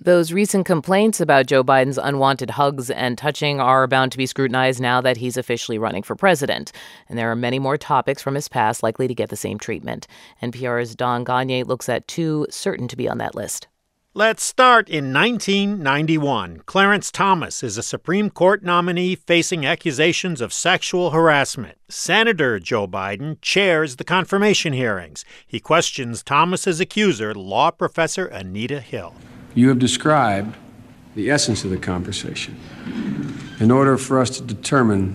Those recent complaints about Joe Biden's unwanted hugs and touching are bound to be scrutinized now that he's officially running for president. And there are many more topics from his past likely to get the same treatment. NPR's Don Gonyea looks at two certain to be on that list. Let's start in 1991. Clarence Thomas is a Supreme Court nominee facing accusations of sexual harassment. Senator Joe Biden chairs the confirmation hearings. He questions Thomas's accuser, law professor Anita Hill. You have described the essence of the conversation. In order for us to determine,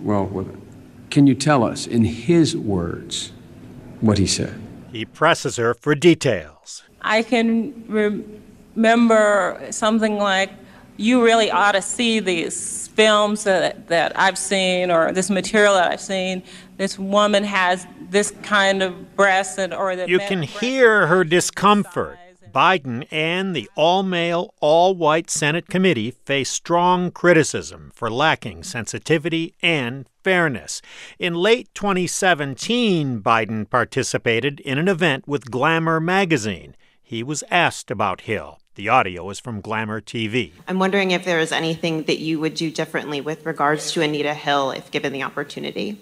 can you tell us, in his words, what he said? He presses her for details. I can remember something like, you really ought to see these films that I've seen, or this material that I've seen. This woman has this kind of breast, or that you can hear her discomfort. Biden and the all-male, all-white Senate committee face strong criticism for lacking sensitivity and fairness. In late 2017, Biden participated in an event with Glamour magazine. He was asked about Hill. The audio is from Glamour TV. I'm wondering if there is anything that you would do differently with regards to Anita Hill if given the opportunity.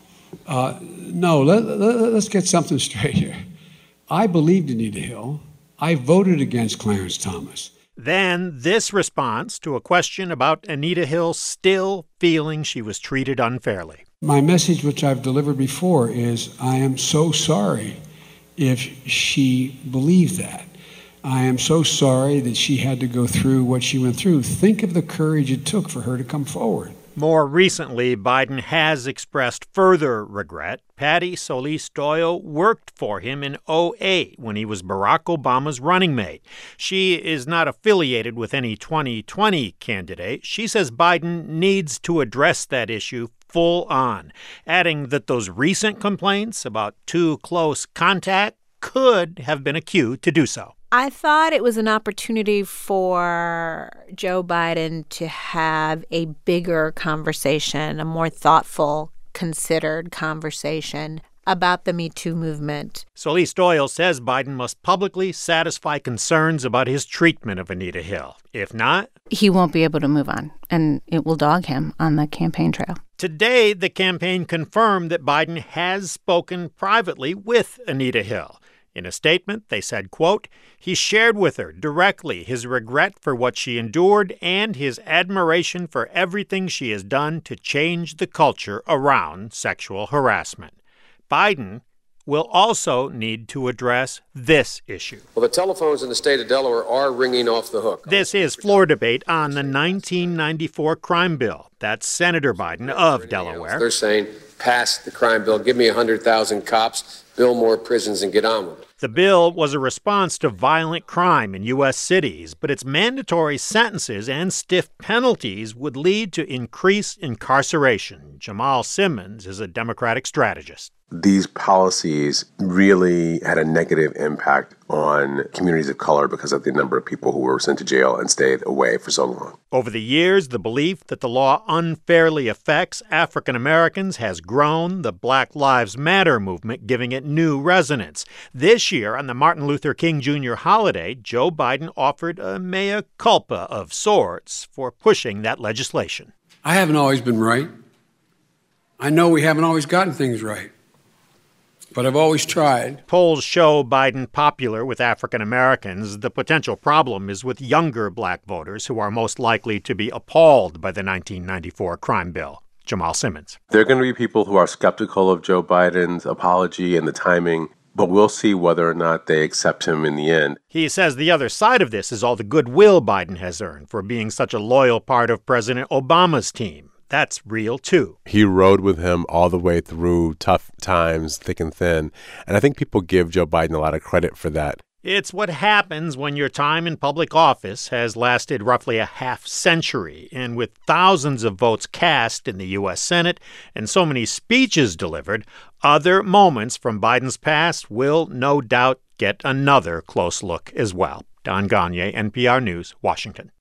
No, let's get something straight here. I believed Anita Hill. I voted against Clarence Thomas. Then this response to a question about Anita Hill still feeling she was treated unfairly. My message, which I've delivered before, is I am so sorry if she believed that. I am so sorry that she had to go through what she went through. Think of the courage it took for her to come forward. More recently, Biden has expressed further regret. Patty Solis Doyle worked for him in 2008 when he was Barack Obama's running mate. She is not affiliated with any 2020 candidate. She says Biden needs to address that issue full on, adding that those recent complaints about too close contact could have been a cue to do so. I thought it was an opportunity for Joe Biden to have a bigger conversation, a more thoughtful, considered conversation about the Me Too movement. Solis Doyle says Biden must publicly satisfy concerns about his treatment of Anita Hill. If not, he won't be able to move on, and it will dog him on the campaign trail. Today, the campaign confirmed that Biden has spoken privately with Anita Hill. In a statement, they said, quote, he shared with her directly his regret for what she endured and his admiration for everything she has done to change the culture around sexual harassment. Biden will also need to address this issue. Well, the telephones in the state of Delaware are ringing off the hook. This is floor debate on the 1994 crime bill. That's Senator Biden of Delaware. They're saying, pass the crime bill, give me 100,000 cops, build more prisons, and get on with it. The bill was a response to violent crime in U.S. cities, but its mandatory sentences and stiff penalties would lead to increased incarceration. Jamal Simmons is a Democratic strategist. These policies really had a negative impact on communities of color because of the number of people who were sent to jail and stayed away for so long. Over the years, the belief that the law unfairly affects African Americans has grown, the Black Lives Matter movement giving it new resonance. This year, on the Martin Luther King Jr. holiday, Joe Biden offered a mea culpa of sorts for pushing that legislation. I haven't always been right. I know we haven't always gotten things right. But I've always tried. Polls show Biden popular with African Americans. The potential problem is with younger black voters who are most likely to be appalled by the 1994 crime bill. Jamal Simmons. There are going to be people who are skeptical of Joe Biden's apology and the timing, but we'll see whether or not they accept him in the end. He says the other side of this is all the goodwill Biden has earned for being such a loyal part of President Obama's team. That's real, too. He rode with him all the way through tough times, thick and thin. And I think people give Joe Biden a lot of credit for that. It's what happens when your time in public office has lasted roughly a half century. And with thousands of votes cast in the U.S. Senate and so many speeches delivered, other moments from Biden's past will no doubt get another close look as well. Don Gonyea, NPR News, Washington.